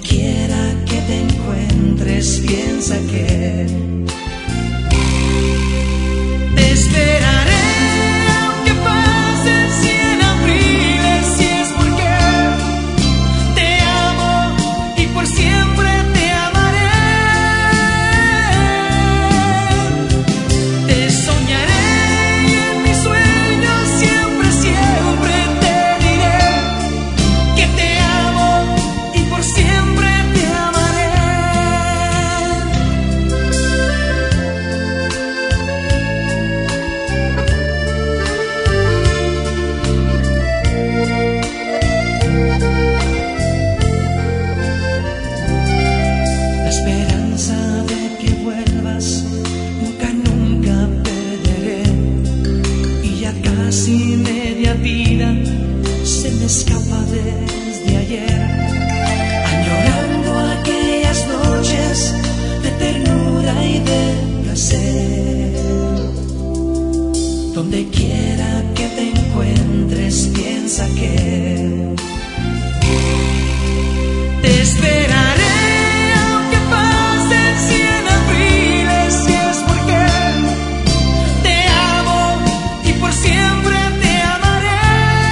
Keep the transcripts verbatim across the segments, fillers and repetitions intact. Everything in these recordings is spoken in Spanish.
quiera que te encuentres, piensa que te esperaré. Aunque pasen cien abriles, si es porque te amo y por siempre te amaré. Te soñaré y en mis sueños siempre, siempre te diré que te amo y por siempre te amaré. La esperanza de que vuelvas nunca, nunca perderé. Y ya casi media vida se me escapa desde ayer, añorando aquellas noches de ternura y de placer. Donde quiera que te encuentres, piensa que te esperaré. Aunque pasen cien abriles, si es porque te amo y por siempre te amaré.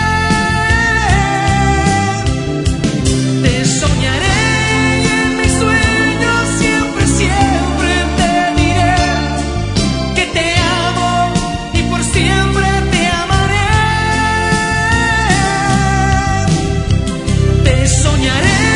Te soñaré y en mis sueños siempre, siempre te diré que te amo y por siempre te amaré. Te soñaré